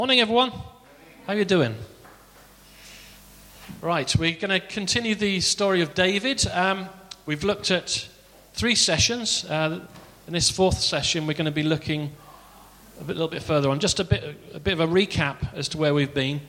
Morning, everyone. How are you doing? Right, we're going to continue the story of David. We've looked at 3 sessions. In this 4th session, we're going to be looking a little bit further on, just a bit of a recap as to where we've been.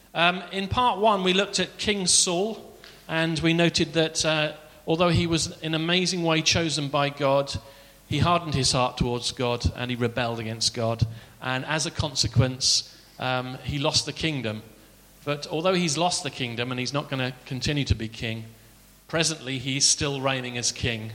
In part 1, we looked at King Saul, and we noted that although he was in an amazing way chosen by God, he hardened his heart towards God and he rebelled against God. And as a consequence, he lost the kingdom. But although he's lost the kingdom and he's not going to continue to be king, presently he's still reigning as king.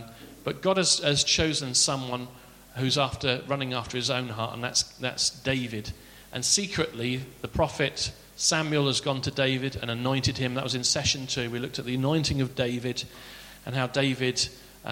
But God has chosen someone who's running after his own heart, and that's David. And secretly, the prophet Samuel has gone to David and anointed him. That was in session 2. We looked at the anointing of David and how David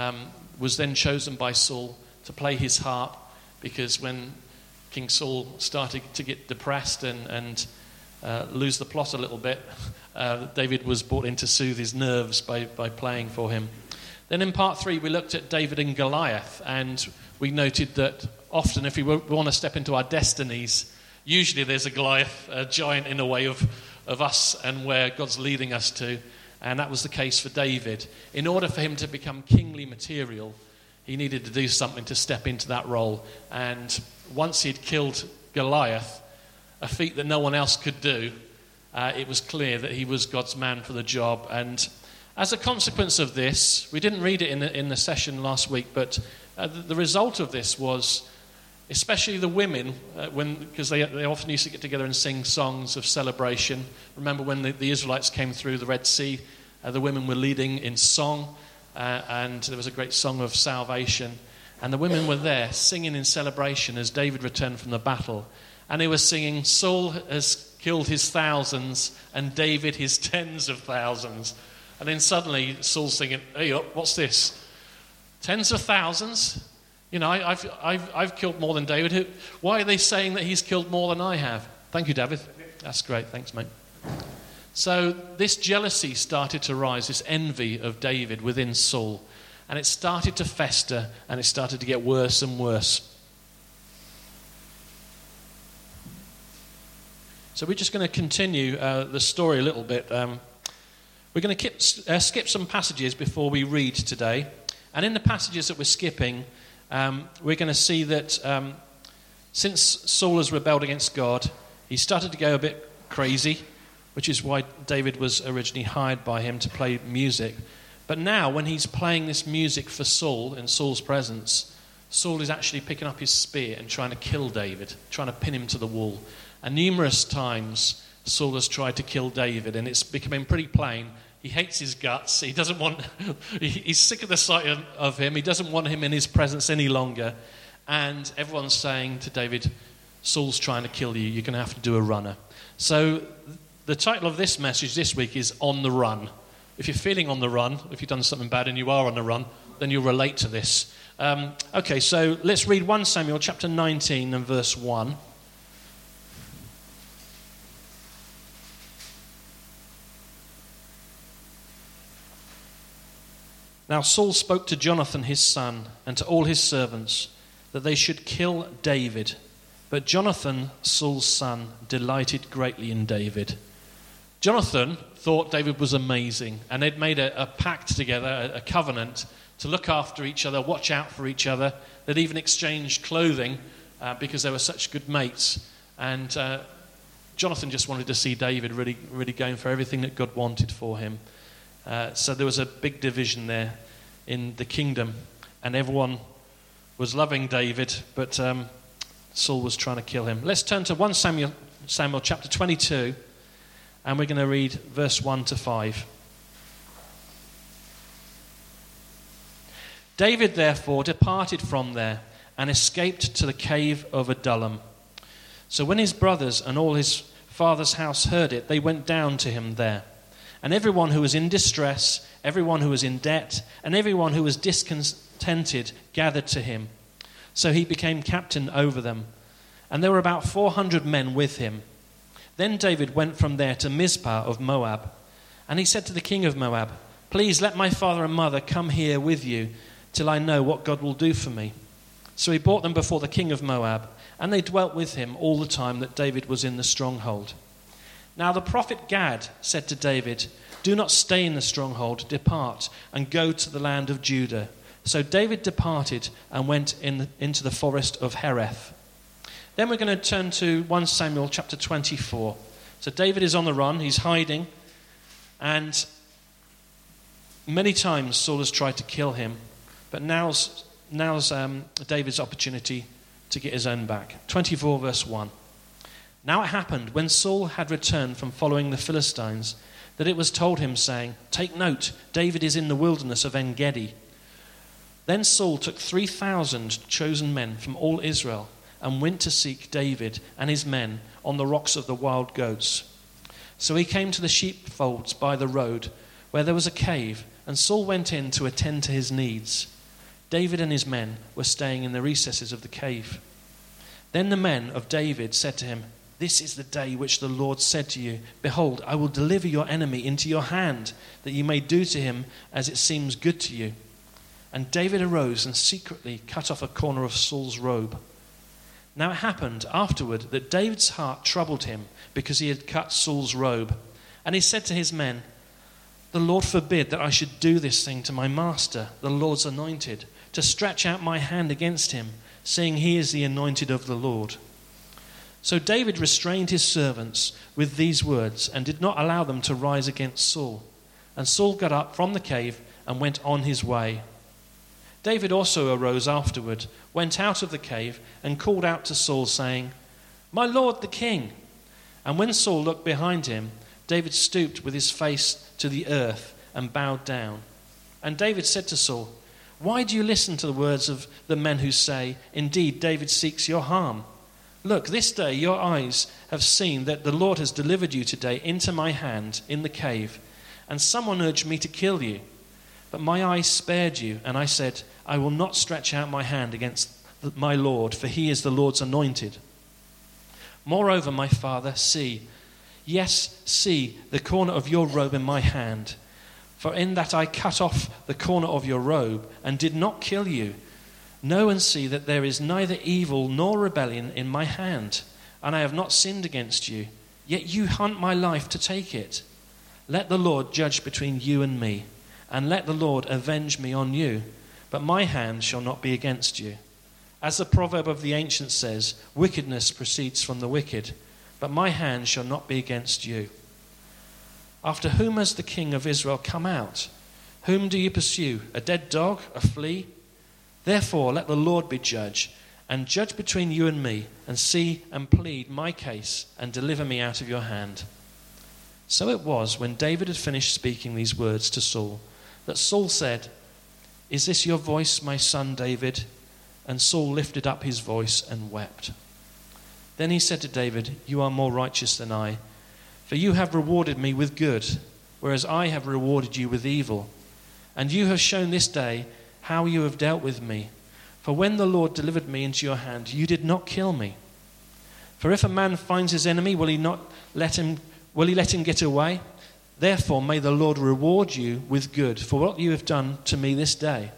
was then chosen by Saul to play his harp, because when King Saul started to get depressed and lose the plot a little bit, David was brought in to soothe his nerves by playing for him. Then in part 3, we looked at David and Goliath, and we noted that often if we want to step into our destinies, usually there's a Goliath, a giant in the way of us and where God's leading us to, and that was the case for David. In order for him to become kingly material, he needed to do something to step into that role. And once he'd killed Goliath, a feat that no one else could do, it was clear that he was God's man for the job. And as a consequence of this, we didn't read it in the session last week, but the result of this was, especially the women, because they often used to get together and sing songs of celebration. Remember when the Israelites came through the Red Sea, the women were leading in song, and there was a great song of salvation. And the women were there singing in celebration as David returned from the battle. And they were singing, Saul has killed his thousands and David his tens of thousands. And then suddenly Saul's singing, hey up, what's this? Tens of thousands? You know, I've killed more than David. Why are they saying that he's killed more than I have? Thank you, David. That's great. Thanks, mate. So this jealousy started to rise, this envy of David within Saul. And it started to fester, and it started to get worse and worse. So we're just going to continue the story a little bit. We're going to skip some passages before we read today. And in the passages that we're skipping, we're going to see that since Saul has rebelled against God, he started to go a bit crazy, which is why David was originally hired by him to play music. But now, when he's playing this music for Saul, in Saul's presence, Saul is actually picking up his spear and trying to kill David, trying to pin him to the wall. And numerous times, Saul has tried to kill David, and it's becoming pretty plain. He hates his guts. He doesn't want. He's sick of the sight of him. He doesn't want him in his presence any longer. And everyone's saying to David, Saul's trying to kill you. You're going to have to do a runner. So the title of this message this week is On the Run. If you're feeling on the run, if you've done something bad and you are on the run, then you'll relate to this. Okay, so let's read 1 Samuel chapter 19 and verse 1. Now Saul spoke to Jonathan his son and to all his servants that they should kill David. But Jonathan, Saul's son, delighted greatly in David. Jonathan thought David was amazing, and they'd made a pact together, a covenant, to look after each other, watch out for each other. They'd even exchanged clothing because they were such good mates. And Jonathan just wanted to see David really, really going for everything that God wanted for him. So there was a big division there in the kingdom, and everyone was loving David, but Saul was trying to kill him. Let's turn to 1 Samuel chapter 22, and we're going to read verse 1 to 5. David therefore departed from there and escaped to the cave of Adullam. So when his brothers and all his father's house heard it, they went down to him there. And everyone who was in distress, everyone who was in debt, and everyone who was discontented gathered to him. So he became captain over them. And there were about 400 men with him. Then David went from there to Mizpah of Moab. And he said to the king of Moab, Please let my father and mother come here with you till I know what God will do for me. So he brought them before the king of Moab. and they dwelt with him all the time that David was in the stronghold. Now the prophet Gad said to David, "Do not stay in the stronghold, depart and go to the land of Judah." So David departed and went into the forest of Hereth. Then we're going to turn to 1 Samuel chapter 24. So David is on the run, he's hiding, and many times Saul has tried to kill him, but now's David's opportunity to get his own back. 24 verse 1. Now it happened, when Saul had returned from following the Philistines, that it was told him, saying, "Take note, David is in the wilderness of En-gedi." Then Saul took 3,000 chosen men from all Israel and went to seek David and his men on the rocks of the wild goats. So he came to the sheepfolds by the road, where there was a cave, and Saul went in to attend to his needs. David and his men were staying in the recesses of the cave. Then the men of David said to him, "This is the day which the Lord said to you, 'Behold, I will deliver your enemy into your hand, that you may do to him as it seems good to you.' And David arose and secretly cut off a corner of Saul's robe. Now it happened afterward that David's heart troubled him because he had cut Saul's robe. And he said to his men, 'The Lord forbid that I should do this thing to my master, the Lord's anointed, to stretch out my hand against him, seeing he is the anointed of the Lord.' So David restrained his servants with these words and did not allow them to rise against Saul. And Saul got up from the cave and went on his way. David also arose afterward, went out of the cave, and called out to Saul, saying, 'My lord the king.' And when Saul looked behind him, David stooped with his face to the earth and bowed down. And David said to Saul, 'Why do you listen to the words of the men who say, "Indeed, David seeks your harm"? Look, this day your eyes have seen that the Lord has delivered you today into my hand in the cave, and someone urged me to kill you. But my eyes spared you, and I said, I will not stretch out my hand against my Lord, for he is the Lord's anointed. Moreover, my father, see the corner of your robe in my hand. For in that I cut off the corner of your robe and did not kill you. Know and see that there is neither evil nor rebellion in my hand, and I have not sinned against you. Yet you hunt my life to take it. Let the Lord judge between you and me, and let the Lord avenge me on you. But my hand shall not be against you. As the proverb of the ancients says, wickedness proceeds from the wicked, but my hand shall not be against you. After whom has the king of Israel come out? Whom do you pursue? A dead dog? A flea? Therefore let the Lord be judge, and judge between you and me, and see and plead my case, and deliver me out of your hand. So it was, when David had finished speaking these words to Saul, that Saul said, Is this your voice, my son David? And Saul lifted up his voice and wept. Then he said to David, You are more righteous than I, for you have rewarded me with good, whereas I have rewarded you with evil. And you have shown this day how you have dealt with me. For when the Lord delivered me into your hand, you did not kill me. For if a man finds his enemy, will he let him get away? Therefore may the Lord reward you with good for what you have done to me this day.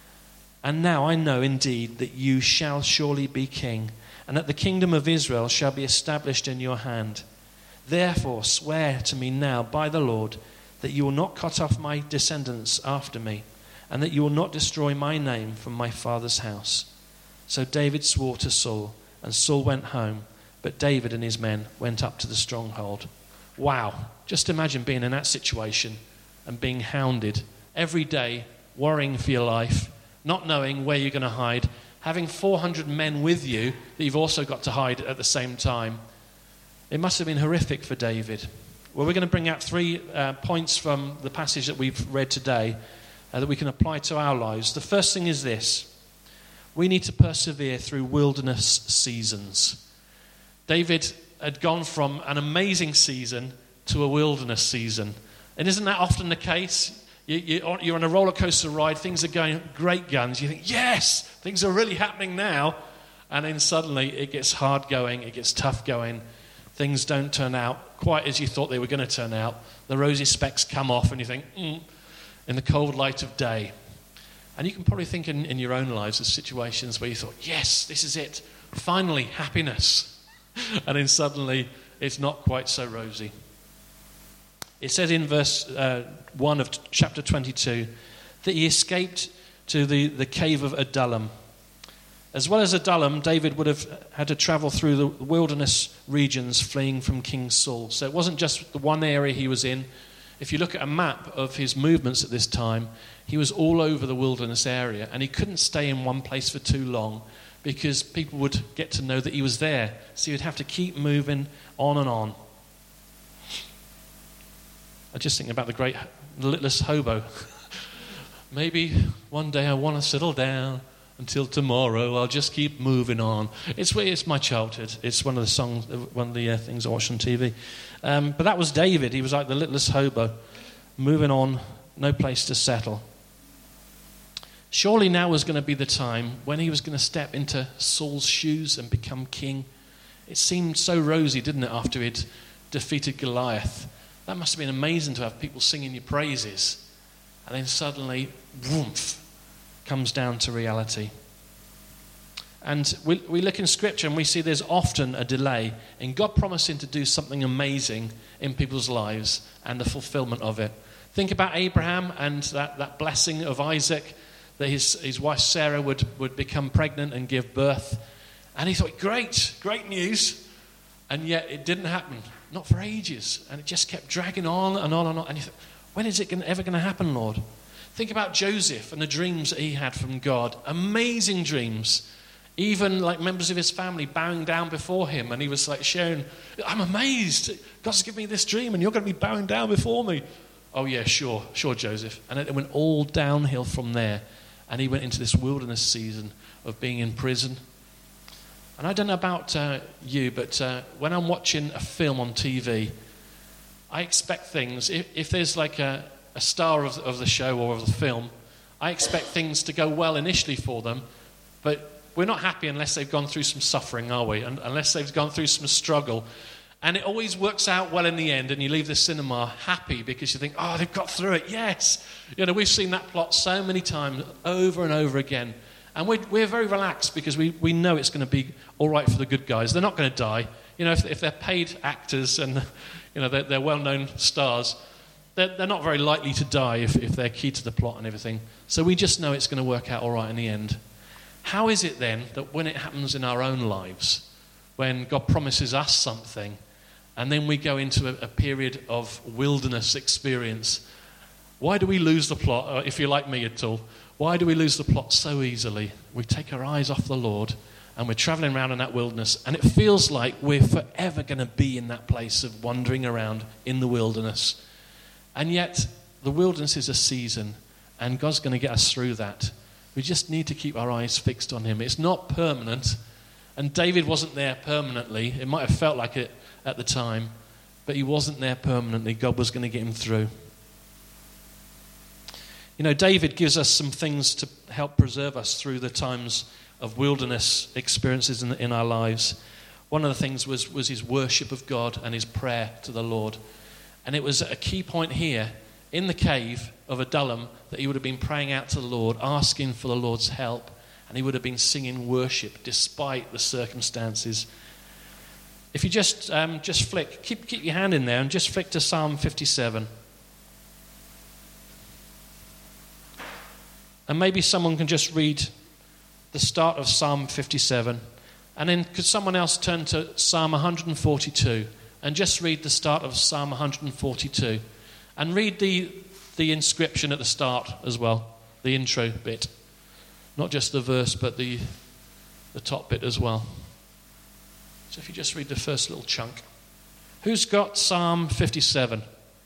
And now I know indeed that you shall surely be king, and that the kingdom of Israel shall be established in your hand. Therefore swear to me now by the Lord that you will not cut off my descendants after me, and that you will not destroy my name from my father's house. So David swore to Saul, and Saul went home, but David and his men went up to the stronghold. Wow, just imagine being in that situation and being hounded every day, worrying for your life, not knowing where you're going to hide, having 400 men with you that you've also got to hide at the same time. It must have been horrific for David. Well, we're going to bring out 3 points from the passage that we've read today that we can apply to our lives. The first thing is this: we need to persevere through wilderness seasons. David had gone from an amazing season to a wilderness season. And isn't that often the case? You're on a roller coaster ride, things are going great guns. You think, yes, things are really happening now. And then suddenly it gets hard going, it gets tough going. Things don't turn out quite as you thought they were going to turn out. The rosy specks come off and you think, in the cold light of day. And you can probably think in your own lives of situations where you thought, yes, this is it. finally happiness. And then suddenly it's not quite so rosy. It says in verse 1 of chapter 22 that he escaped to the cave of Adullam. As well as Adullam, David would have had to travel through the wilderness regions fleeing from King Saul. So it wasn't just the one area he was in. If you look at a map of his movements at this time, he was all over the wilderness area, and he couldn't stay in one place for too long because people would get to know that he was there. So he would have to keep moving on and on. I just think about the littlest hobo. Maybe one day I want to settle down. Until tomorrow, I'll just keep moving on. It's my childhood. It's one of the songs, one of the things I watched on TV. But that was David. He was like the littlest hobo, moving on, no place to settle. Surely now was going to be the time when he was going to step into Saul's shoes and become king. It seemed so rosy, didn't it, after he'd defeated Goliath? That must have been amazing to have people singing your praises. And then suddenly, whoomph, comes down to reality. And we look in Scripture and we see there's often a delay in God promising to do something amazing in people's lives and the fulfillment of it. Think about Abraham and that blessing of Isaac, that his wife Sarah would become pregnant and give birth. And he thought, great news. And yet it didn't happen, not for ages. And it just kept dragging on and on and on. And you thought, when is it ever going to happen, Lord? Think about Joseph and the dreams that he had from God. Amazing dreams. Even like members of his family bowing down before him. And he was like sharing, I'm amazed. God's given me this dream and you're going to be bowing down before me. Oh yeah, sure, Joseph. And it went all downhill from there. And he went into this wilderness season of being in prison. And I don't know about you, but when I'm watching a film on TV, I expect things. If there's like a star of the show or of the film, I expect things to go well initially for them, but we're not happy unless they've gone through some suffering, are we? And unless they've gone through some struggle. And it always works out well in the end, and you leave the cinema happy because you think, oh, they've got through it, yes. We've seen that plot so many times, over and over again. And we're very relaxed because we know it's going to be all right for the good guys. They're not going to die. If they're paid actors and they're well-known stars, they're not very likely to die if they're key to the plot and everything. So we just know it's going to work out all right in the end. How is it then that when it happens in our own lives, when God promises us something, and then we go into a period of wilderness experience, why do we lose the plot, if you're like me at all? Why do we lose the plot so easily? We take our eyes off the Lord, and we're traveling around in that wilderness, and it feels like we're forever going to be in that place of wandering around in the wilderness. And yet, the wilderness is a season, and God's going to get us through that. We just need to keep our eyes fixed on him. It's not permanent, and David wasn't there permanently. It might have felt like it at the time, but he wasn't there permanently. God was going to get him through. David gives us some things to help preserve us through the times of wilderness experiences in our lives. One of the things was his worship of God and his prayer to the Lord. And it was a key point here in the cave of Adullam that he would have been praying out to the Lord, asking for the Lord's help, and he would have been singing worship despite the circumstances. If you just flick, keep your hand in there and just flick to Psalm 57. And maybe someone can just read the start of Psalm 57. And then could someone else turn to Psalm 142 and just read the start of Psalm 142. And read the inscription at the start as well, the intro bit. Not just the verse, but the top bit as well. So if you just read the first little chunk. Who's got Psalm 57?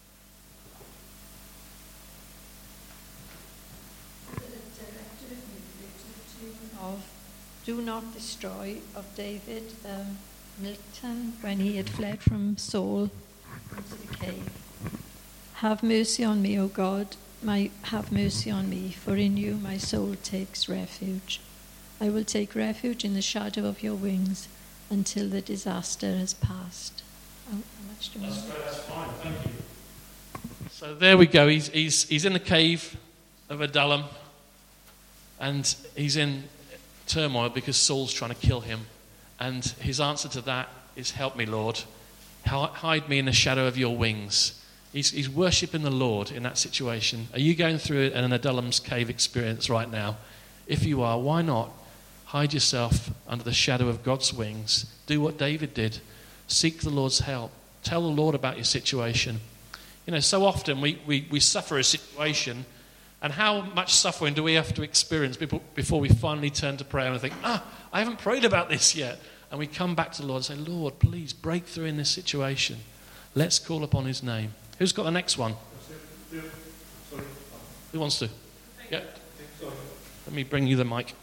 Do Not Destroy of David Milton when he had fled from Saul into the cave. Have mercy on me, O God, have mercy on me, for in you my soul takes refuge. I will take refuge in the shadow of your wings until the disaster has passed. How much do you want? That's fine, thank you. So there we go. He's in the cave of Adullam, and he's in turmoil because Saul's trying to kill him. And his answer to that is, help me, Lord. Hide me in the shadow of your wings. He's worshipping the Lord in that situation. Are you going through an Adullam's cave experience right now? If you are, why not hide yourself under the shadow of God's wings? Do what David did. Seek the Lord's help. Tell the Lord about your situation. You know, so often we suffer a situation, and how much suffering do we have to experience before we finally turn to prayer and think, I haven't prayed about this yet. And we come back to the Lord and say, Lord, please break through in this situation. Let's call upon his name. Who's got the next one? Who wants to? Yeah. Let me bring you the mic.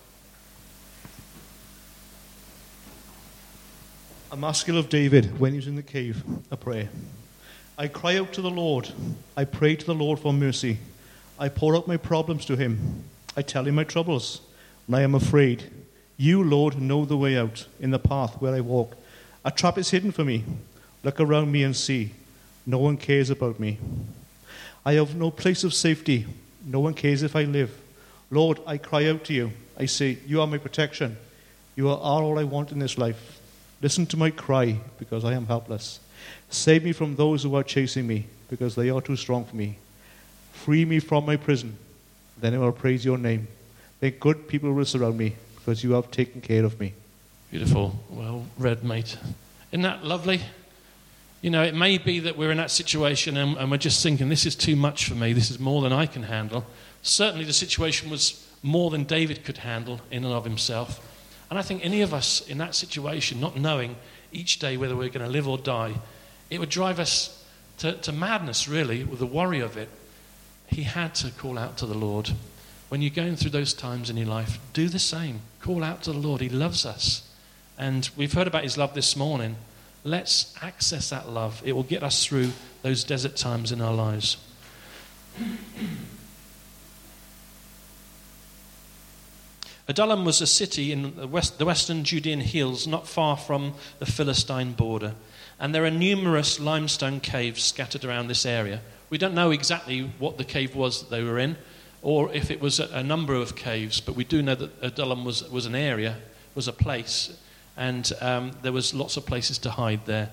A masculine of David when he was in the cave, a prayer. I cry out to the Lord. I pray to the Lord for mercy. I pour out my problems to him. I tell him my troubles, and I am afraid. You, Lord, know the way out in the path where I walk. A trap is hidden for me. Look around me and see. No one cares about me. I have no place of safety. No one cares if I live. Lord, I cry out to you. I say, you are my protection. You are all I want in this life. Listen to my cry, because I am helpless. Save me from those who are chasing me, because they are too strong for me. Free me from my prison. Then I will praise your name. Make good people will surround me, because you have taken care of me. Beautiful. Well read, mate. Isn't that lovely? You know, it may be that we're in that situation and we're just thinking, this is too much for me. This is more than I can handle. Certainly the situation was more than David could handle in and of himself. And I think any of us in that situation, not knowing each day whether we're going to live or die, it would drive us to madness, really, with the worry of it. He had to call out to the Lord. When you're going through those times in your life, do the same. Call out to the Lord. He loves us. And we've heard about his love this morning. Let's access that love. It will get us through those desert times in our lives. Adullam was a city in the western Judean hills, not far from the Philistine border. And there are numerous limestone caves scattered around this area. We don't know exactly what the cave was that they were in, or if it was a number of caves, but we do know that Adullam was an area, was a place, and there was lots of places to hide there.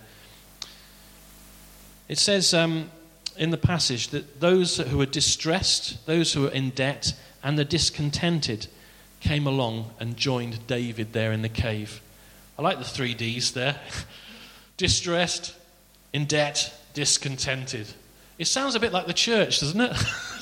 It says in the passage that those who were distressed, those who were in debt, and the discontented came along and joined David there in the cave. I like the 3 Ds there. Distressed, in debt, discontented. It sounds a bit like the church, doesn't it?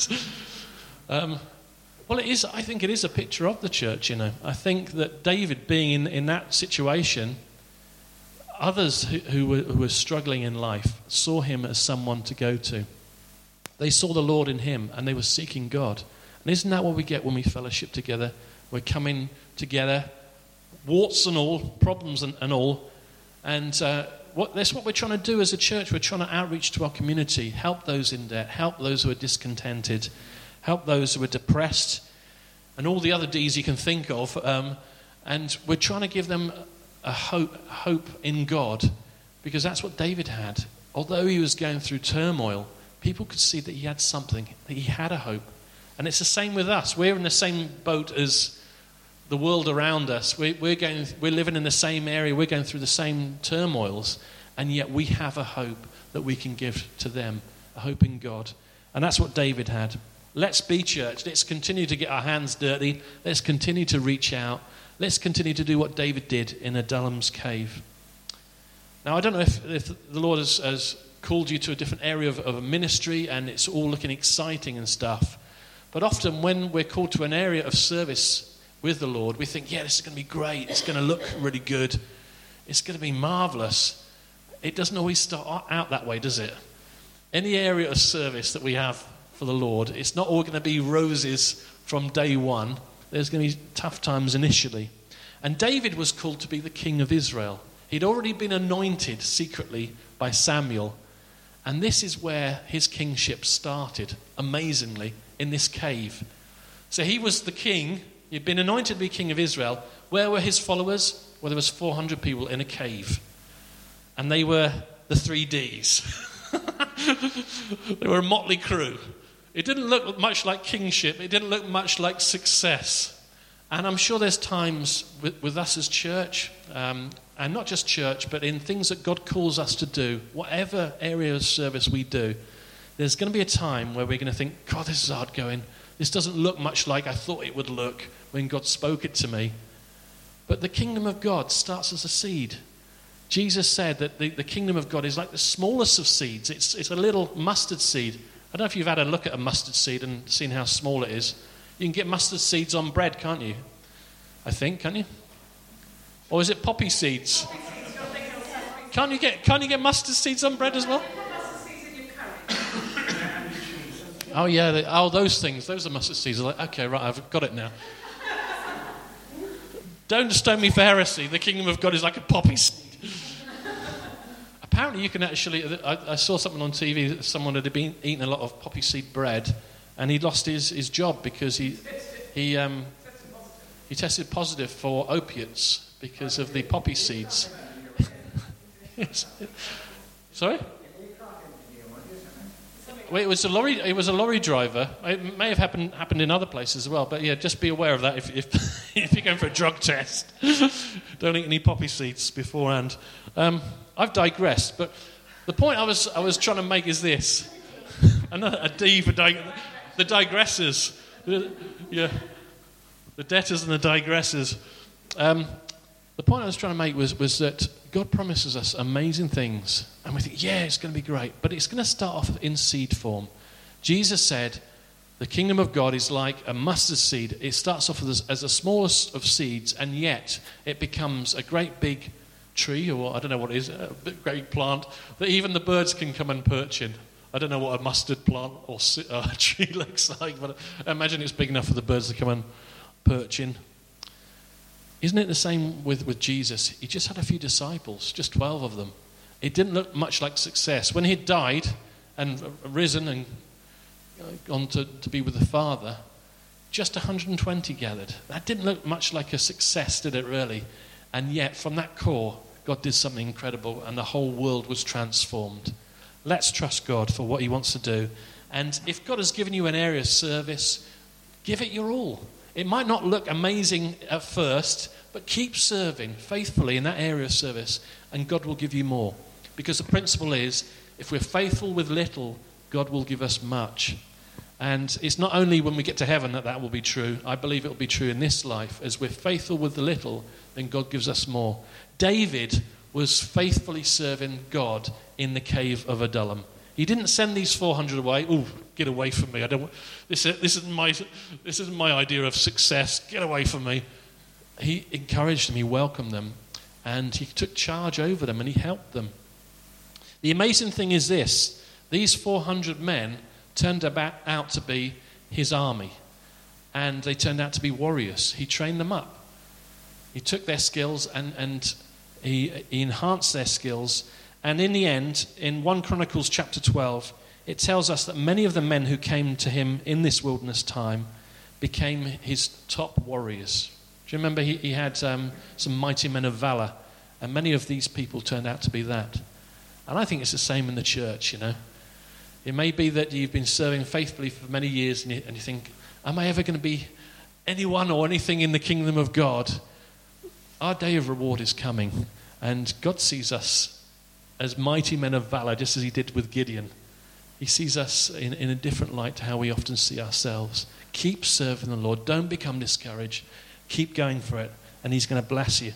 Well, it is. I think it is a picture of the church, you know. I think that David being in that situation, others who were struggling in life saw him as someone to go to. They saw the Lord in him, and they were seeking God. And isn't that what we get when we fellowship together? We're coming together, warts and all, problems and all. And that's what we're trying to do as a church. We're trying to outreach to our community, help those in debt, help those who are discontented, help those who are depressed, and all the other Ds you can think of. And we're trying to give them a hope in God, because that's what David had. Although he was going through turmoil, people could see that he had something, that he had a hope. And it's the same with us. We're in the same boat as the world around us. We're living in the same area. We're going through the same turmoils, and yet we have a hope that we can give to them, a hope in God. And that's what David had. Let's be church. Let's continue to get our hands dirty. Let's continue to reach out. Let's continue to do what David did in Adullam's cave. Now, I don't know if the Lord has called you to a different area of a ministry and it's all looking exciting and stuff. But often when we're called to an area of service with the Lord, we think, yeah, this is going to be great. It's going to look really good. It's going to be marvelous. It doesn't always start out that way, does it? Any area of service that we have for the Lord, it's not all going to be roses from day one. There's going to be tough times initially. And David was called to be the king of Israel. He'd already been anointed secretly by Samuel. And this is where his kingship started, amazingly, in this cave. So he was the king. He'd been anointed to be king of Israel. Where were his followers? Well, there was 400 people in a cave. And they were the 3 Ds. They were a motley crew. It didn't look much like kingship. It didn't look much like success. And I'm sure there's times with us as church, and not just church, but in things that God calls us to do, whatever area of service we do, there's going to be a time where we're going to think, God, this is hard going. This doesn't look much like I thought it would look when God spoke it to me. But the kingdom of God starts as a seed. Jesus said that the kingdom of God is like the smallest of seeds. It's a little mustard seed. I don't know if you've had a look at a mustard seed and seen how small it is. You can get mustard seeds on bread, can't you? I think, can't you? Or is it poppy seeds? Can't you get mustard seeds on bread as well? Oh yeah, those things. Those are mustard seeds. Like, okay, right, I've got it now. Don't stone me for heresy. The kingdom of God is like a poppy seed. Apparently, you can actually. I saw something on TV that someone had been eating a lot of poppy seed bread, and he lost his job because he tested positive for opiates because of the poppy seeds. Sorry? Well, it was a lorry driver. It may have happened in other places as well. But yeah, just be aware of that if if you're going for a drug test. Don't eat any poppy seeds beforehand. I've digressed, but the point I was trying to make is this: a D for the digressors. Yeah, the debtors and the digressors. The point I was trying to make was that God promises us amazing things, and we think, yeah, it's going to be great, but it's going to start off in seed form. Jesus said, the kingdom of God is like a mustard seed. It starts off as the smallest of seeds, and yet it becomes a great big tree, or I don't know what it is, a great plant, that even the birds can come and perch in. I don't know what a mustard plant or tree looks like, but I imagine it's big enough for the birds to come and perch in. Isn't it the same with Jesus? He just had a few disciples, just 12 of them. It didn't look much like success. When he died and risen and gone to be with the Father, just 120 gathered. That didn't look much like a success, did it really? And yet, from that core, God did something incredible and the whole world was transformed. Let's trust God for what he wants to do. And if God has given you an area of service, give it your all. It might not look amazing at first, but keep serving faithfully in that area of service, and God will give you more. Because the principle is, if we're faithful with little, God will give us much. And it's not only when we get to heaven that will be true. I believe it will be true in this life. As we're faithful with the little, then God gives us more. David was faithfully serving God in the cave of Adullam. He didn't send these 400 away. Oh, get away from me! I don't. This isn't my idea of success. Get away from me. He encouraged them. He welcomed them, and he took charge over them, and he helped them. The amazing thing is this: these 400 men turned out to be his army, and they turned out to be warriors. He trained them up. He took their skills and he enhanced their skills. And in the end, in 1 Chronicles chapter 12, it tells us that many of the men who came to him in this wilderness time became his top warriors. Do you remember he had some mighty men of valor, and many of these people turned out to be that. And I think it's the same in the church, you know. It may be that you've been serving faithfully for many years, and you think, am I ever going to be anyone or anything in the kingdom of God? Our day of reward is coming, and God sees us as mighty men of valor, just as he did with Gideon. He sees us in a different light to how we often see ourselves. Keep serving the Lord. Don't become discouraged. Keep going for it, and he's going to bless you.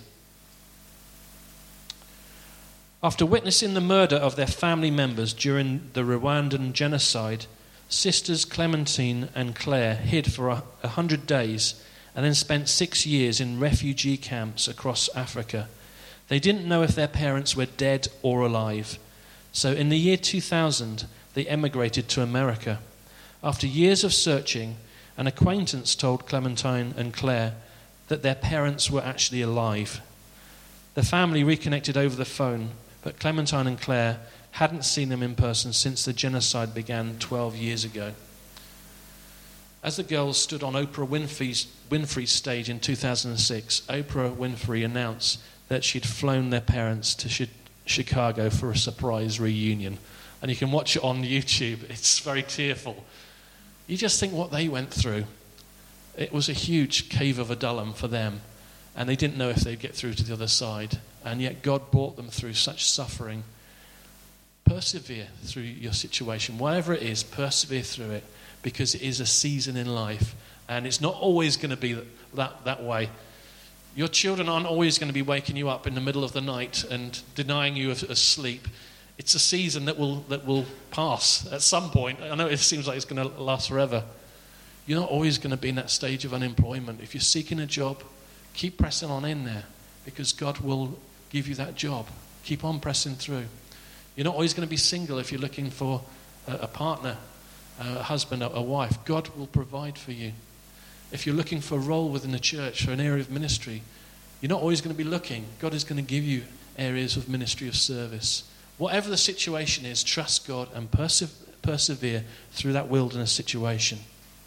After witnessing the murder of their family members during the Rwandan genocide, sisters Clementine and Claire hid for 100 days and then spent 6 years in refugee camps across Africa. They didn't know if their parents were dead or alive. So in the year 2000, they emigrated to America. After years of searching, an acquaintance told Clementine and Claire that their parents were actually alive. The family reconnected over the phone, but Clementine and Claire hadn't seen them in person since the genocide began 12 years ago. As the girls stood on Oprah Winfrey's stage in 2006, Oprah Winfrey announced that she'd flown their parents to Chicago for a surprise reunion. And you can watch it on YouTube. It's very tearful. You just think what they went through. It was a huge cave of Adullam for them, and they didn't know if they'd get through to the other side. And yet God brought them through such suffering. Persevere through your situation. Whatever it is, persevere through it, because it is a season in life, and it's not always going to be that way. Your children aren't always going to be waking you up in the middle of the night and denying you of sleep. It's a season that will pass at some point. I know it seems like it's going to last forever. You're not always going to be in that stage of unemployment. If you're seeking a job, keep pressing on in there, because God will give you that job. Keep on pressing through. You're not always going to be single if you're looking for a partner, a husband, a wife. God will provide for you. If you're looking for a role within the church or an area of ministry, you're not always going to be looking. God is going to give you areas of ministry, of service. Whatever the situation is, trust God and persevere through that wilderness situation.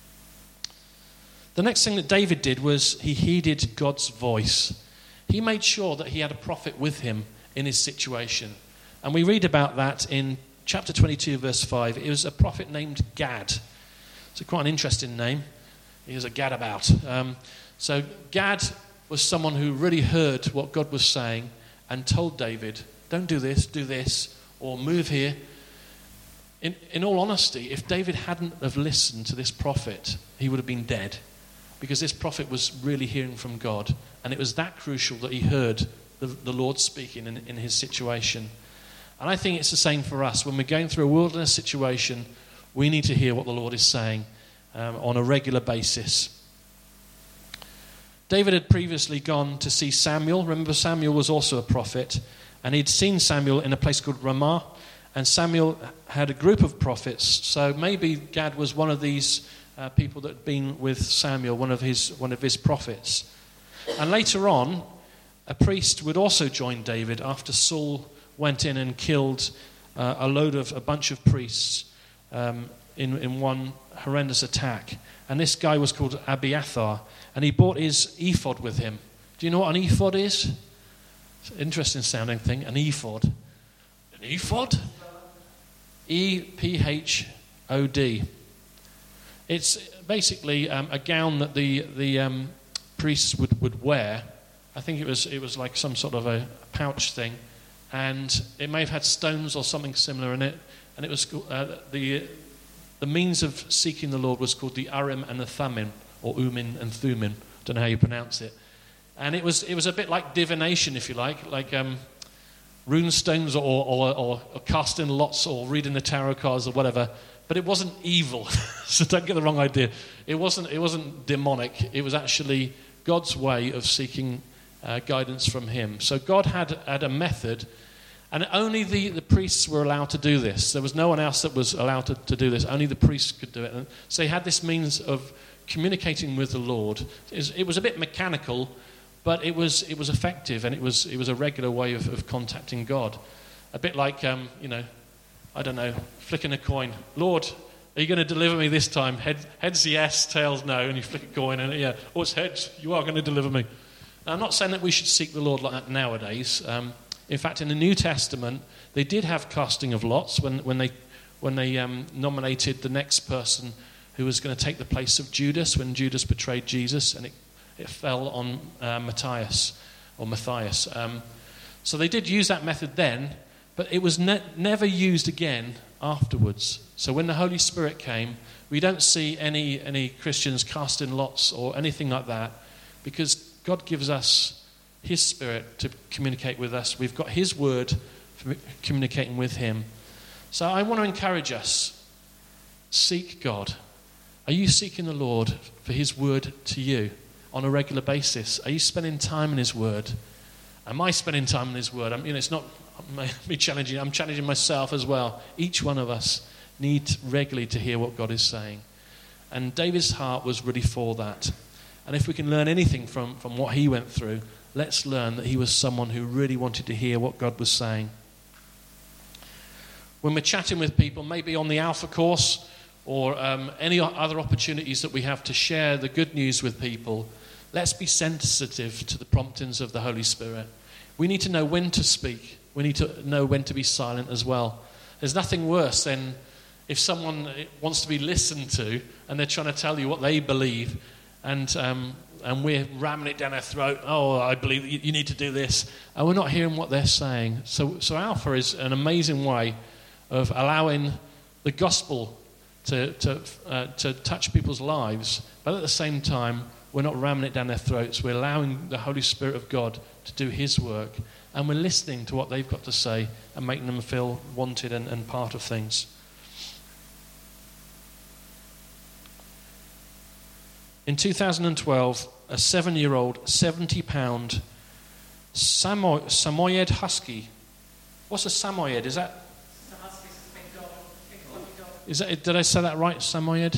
The next thing that David did was he heeded God's voice. He made sure that he had a prophet with him in his situation. And we read about that in chapter 22, verse 5. It was a prophet named Gad. It's quite an interesting name. He was a gadabout. So Gad was someone who really heard what God was saying and told David, don't do this, or move here. In all honesty, if David hadn't have listened to this prophet, he would have been dead, because this prophet was really hearing from God, and it was that crucial that he heard the Lord speaking in his situation. And I think it's the same for us. When we're going through a wilderness situation, we need to hear what the Lord is saying on a regular basis. David had previously gone to see Samuel. Remember, Samuel was also a prophet, and he'd seen Samuel in a place called Ramah, and Samuel had a group of prophets. So maybe Gad was one of these people that had been with Samuel, one of his prophets. And later on, a priest would also join David after Saul went in and killed a bunch of priests in one horrendous attack. And this guy was called Abiathar, and he brought his ephod with him. Do you know what an ephod is? It's an interesting sounding thing, an ephod. An ephod? E-P-H-O-D. It's basically a gown that the priests would wear. I think it was like some sort of a pouch thing, and it may have had stones or something similar in it. And it was the means of seeking the Lord was called the Urim and the Thummim, or Umin and Thummim. Don't know how you pronounce it. And it was a bit like divination, if you like rune stones or casting lots or reading the tarot cards or whatever. But it wasn't evil, so don't get the wrong idea. It wasn't demonic. It was actually God's way of seeking guidance from Him. So God had a method, and only the priests were allowed to do this. There was no one else that was allowed to do this. Only the priests could do it. And so he had this means of communicating with the Lord. It was a bit mechanical, but it was effective, and it was a regular way of contacting God. A bit like I don't know, flicking a coin. Lord, are you going to deliver me this time? Heads yes, tails no, and you flick a coin, and yeah, oh, it's heads. You are going to deliver me. Now, I'm not saying that we should seek the Lord like that nowadays. In fact, in the New Testament, they did have casting of lots when they nominated the next person who was going to take the place of Judas when Judas betrayed Jesus, and it fell on Matthias. So they did use that method then, but it was never used again afterwards. So when the Holy Spirit came, we don't see any Christians casting lots or anything like that, because God gives us His Spirit to communicate with us. We've got His Word for communicating with Him. So I want to encourage us, seek God. Are you seeking the Lord for His Word to you on a regular basis? Are you spending time in His Word? Am I spending time in His Word? It's not me challenging. I'm challenging myself as well. Each one of us need regularly to hear what God is saying. And David's heart was really for that. And if we can learn anything from what he went through, let's learn that he was someone who really wanted to hear what God was saying. When we're chatting with people, maybe on the Alpha course or any other opportunities that we have to share the good news with people, let's be sensitive to the promptings of the Holy Spirit. We need to know when to speak. We need to know when to be silent as well. There's nothing worse than if someone wants to be listened to and they're trying to tell you what they believe, and we're ramming it down their throat. Oh, I believe you need to do this. And we're not hearing what they're saying. So Alpha is an amazing way of allowing the gospel to touch people's lives, but at the same time, we're not ramming it down their throats. We're allowing the Holy Spirit of God to do his work, and we're listening to what they've got to say and making them feel wanted and part of things. In 2012, a 7-year-old, 70-pound Samoyed husky. What's a Samoyed? Is that? Is that? Did I say that right? Samoyed.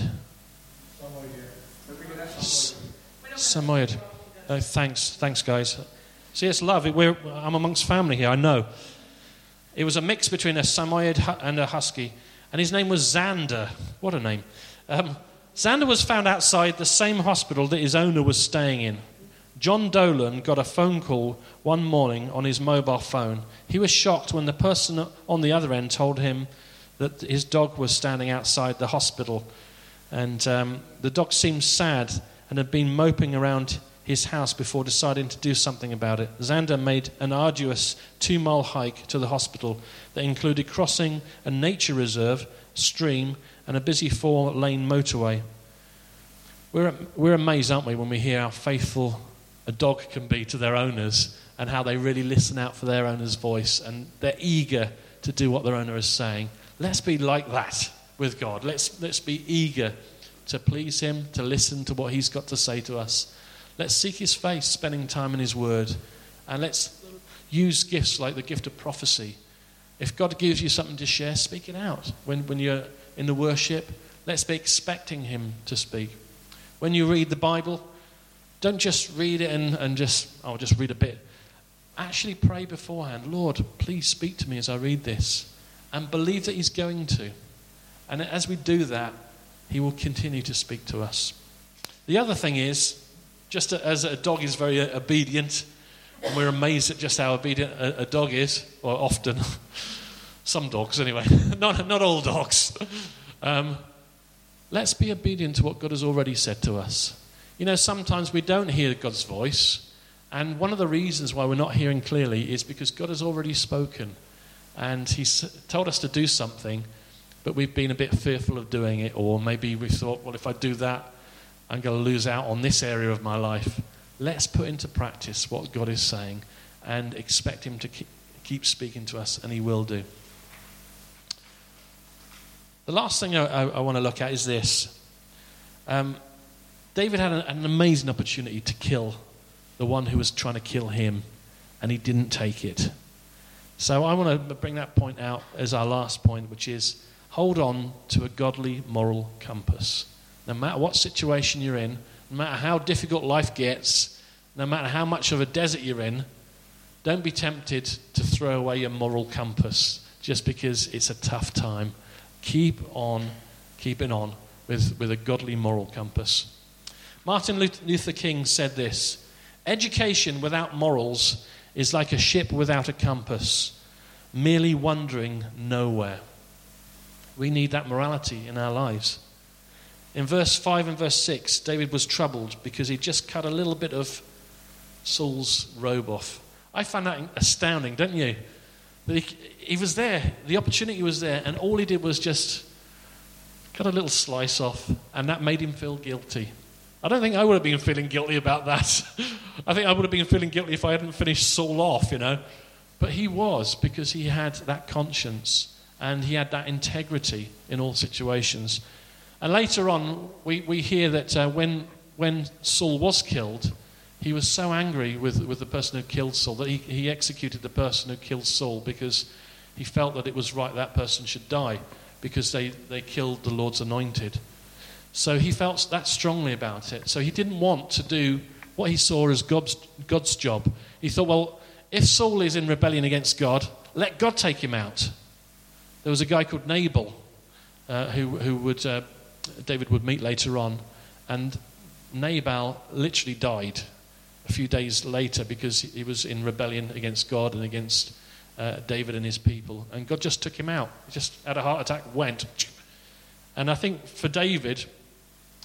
Samoyed. Oh, thanks, guys. See, it's love. I'm amongst family here. I know. It was a mix between a Samoyed and a husky, and his name was Xander. What a name! Xander was found outside the same hospital that his owner was staying in. John Dolan got a phone call one morning on his mobile phone. He was shocked when the person on the other end told him that his dog was standing outside the hospital. And the dog seemed sad and had been moping around his house before deciding to do something about it. Xander made an arduous 2-mile hike to the hospital that included crossing a nature reserve, stream, and a busy 4-lane motorway. We're amazed, aren't we, when we hear how faithful a dog can be to their owners and how they really listen out for their owner's voice and they're eager to do what their owner is saying. Let's be like that with God. Let's be eager to please him, to listen to what he's got to say to us. Let's seek his face, spending time in his word, and let's use gifts like the gift of prophecy. If God gives you something to share, speak it out. When you're in the worship, let's be expecting him to speak. When you read the Bible, don't just read it and just read a bit. Actually pray beforehand. Lord, please speak to me as I read this. And believe that he's going to. And as we do that, he will continue to speak to us. The other thing is, just as a dog is very obedient, and we're amazed at just how obedient a dog is, or often, some dogs anyway, not all dogs. Let's be obedient to what God has already said to us. You know, sometimes we don't hear God's voice, and one of the reasons why we're not hearing clearly is because God has already spoken, and he's told us to do something, but we've been a bit fearful of doing it, or maybe we thought, well, if I do that, I'm going to lose out on this area of my life. Let's put into practice what God is saying and expect him to keep speaking to us, and he will do. The last thing I want to look at is this. David had an amazing opportunity to kill the one who was trying to kill him, and he didn't take it. So I want to bring that point out as our last point, which is hold on to a godly moral compass. No matter what situation you're in, no matter how difficult life gets, no matter how much of a desert you're in, don't be tempted to throw away your moral compass just because it's a tough time. Keep on keeping on with a godly moral compass. Martin Luther King said this: education without morals is like a ship without a compass, merely wandering nowhere. We need that morality in our lives. In verse 5 and verse 6, David was troubled because he just cut a little bit of Saul's robe off. I find that astounding, don't you? That he was there, the opportunity was there, and all he did was just cut a little slice off, and that made him feel guilty. I don't think I would have been feeling guilty about that. I think I would have been feeling guilty if I hadn't finished Saul off, you know. But he was, because he had that conscience, and he had that integrity in all situations. And later on, we hear that when Saul was killed, he was so angry with the person who killed Saul that he executed the person who killed Saul because he felt that it was right that person should die because they killed the Lord's anointed. So he felt that strongly about it. So he didn't want to do what he saw as God's job. He thought, well, if Saul is in rebellion against God, let God take him out. There was a guy called Nabal who David would meet later on, and Nabal literally died a few days later because he was in rebellion against God and against David and his people, and God just took him out. He just had a heart attack, went. And I think for David,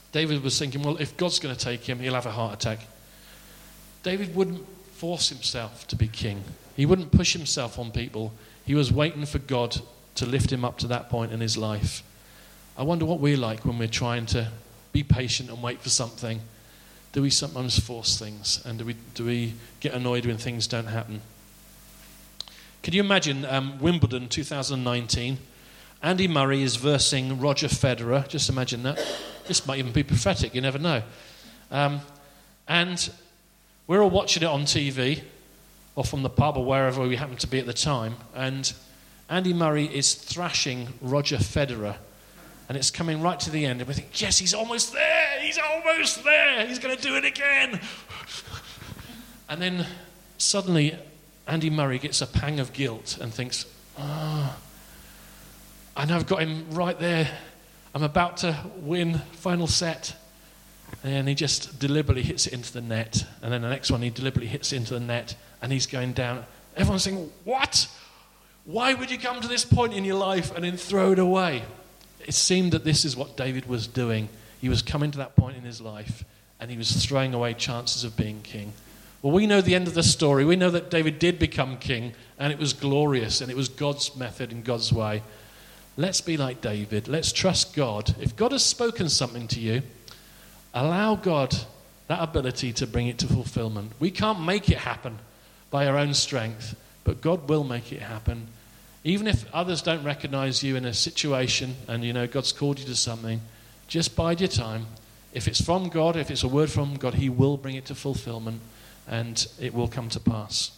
David was thinking, well, if God's going to take him, he'll have a heart attack. David wouldn't force himself to be king. He wouldn't push himself on people. He was waiting for God to lift him up to that point in his life. I wonder what we're like when we're trying to be patient and wait for something. Do we sometimes force things? And do we get annoyed when things don't happen? Can you imagine Wimbledon 2019? Andy Murray is versing Roger Federer. Just imagine that. This might even be prophetic. You never know. And we're all watching it on TV or from the pub or wherever we happen to be at the time. And Andy Murray is thrashing Roger Federer. And it's coming right to the end. And we think, yes, he's almost there. He's almost there. He's going to do it again. And then suddenly Andy Murray gets a pang of guilt and thinks, I know I've got him right there. I'm about to win, final set. And he just deliberately hits it into the net. And then the next one, he deliberately hits it into the net. And he's going down. Everyone's saying, what? Why would you come to this point in your life and then throw it away? It seemed that this is what David was doing. He was coming to that point in his life, and he was throwing away chances of being king. Well, we know the end of the story. We know that David did become king, and it was glorious, and it was God's method and God's way. Let's be like David. Let's trust God. If God has spoken something to you, allow God that ability to bring it to fulfillment. We can't make it happen by our own strength, but God will make it happen. Even if others don't recognize you in a situation and you know God's called you to something, just bide your time. If it's from God, if it's a word from God, he will bring it to fulfillment and it will come to pass.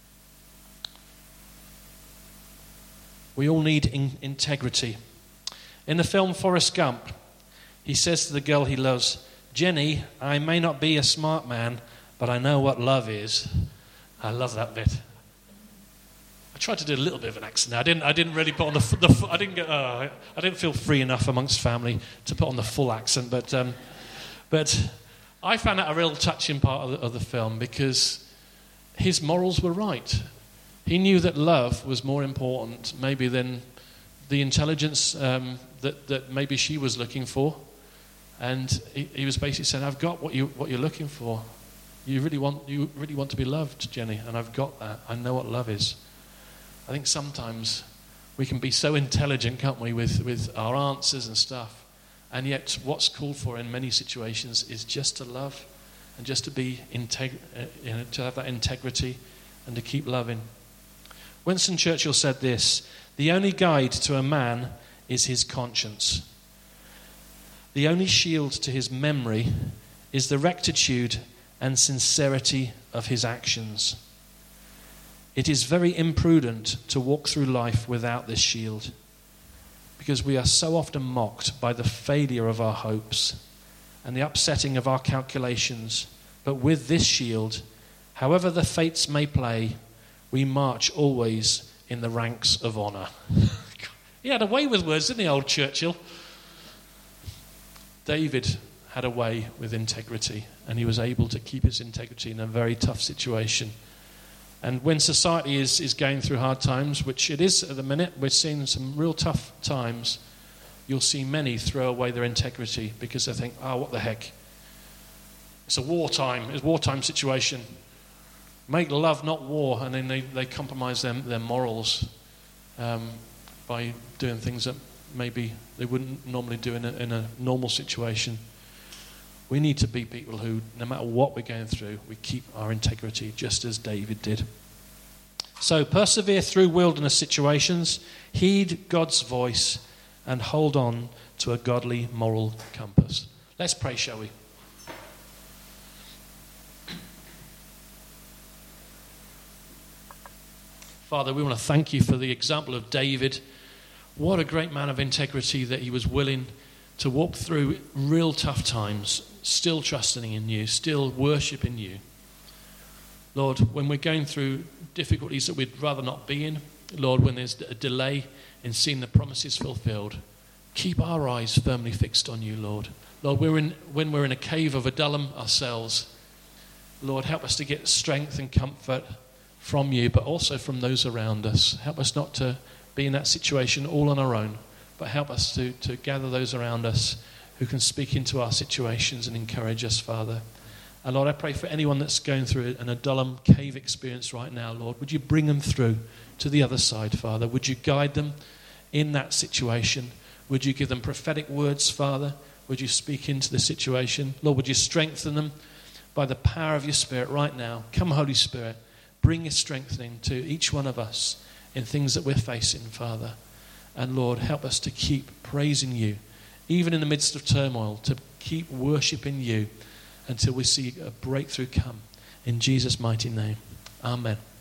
We all need integrity. In the film Forrest Gump, he says to the girl he loves, Jenny, I may not be a smart man, but I know what love is. I love that bit. I tried to do a little bit of an accent. I didn't really put on I didn't feel free enough amongst family to put on the full accent. But I found that a real touching part of the film because his morals were right. He knew that love was more important maybe than the intelligence that maybe she was looking for. And he was basically saying, I've got what you're looking for. You really want to be loved, Jenny, and I've got that. I know what love is. I think sometimes we can be so intelligent, can't we, with our answers and stuff. And yet what's called for in many situations is just to love and just to be to have that integrity and to keep loving. Winston Churchill said this, the only guide to a man is his conscience. The only shield to his memory is the rectitude and sincerity of his actions. It is very imprudent to walk through life without this shield because we are so often mocked by the failure of our hopes and the upsetting of our calculations. But with this shield, however the fates may play, we march always in the ranks of honour. He had a way with words, didn't he, old Churchill? David had a way with integrity, and he was able to keep his integrity in a very tough situation. And when society is going through hard times, which it is at the minute, we're seeing some real tough times, you'll see many throw away their integrity because they think, what the heck? It's a wartime situation. Make love, not war. And then they compromise their morals by doing things that maybe they wouldn't normally do in a normal situation. We need to be people who, no matter what we're going through, we keep our integrity just as David did. So persevere through wilderness situations, heed God's voice, and hold on to a godly moral compass. Let's pray, shall we? Father, we want to thank you for the example of David. What a great man of integrity that he was willing to walk through real tough times, still trusting in you, still worshipping you. Lord, when we're going through difficulties that we'd rather not be in, Lord, when there's a delay in seeing the promises fulfilled, keep our eyes firmly fixed on you, Lord. Lord, when we're in a cave of Adullam ourselves, Lord, help us to get strength and comfort from you, but also from those around us. Help us not to be in that situation all on our own, but help us to gather those around us who can speak into our situations and encourage us, Father. And Lord, I pray for anyone that's going through an Adullam cave experience right now, Lord. Would you bring them through to the other side, Father? Would you guide them in that situation? Would you give them prophetic words, Father? Would you speak into the situation? Lord, would you strengthen them by the power of your Spirit right now? Come, Holy Spirit, bring your strengthening to each one of us in things that we're facing, Father. And Lord, help us to keep praising you, even in the midst of turmoil, to keep worshiping you until we see a breakthrough come. In Jesus' mighty name, amen.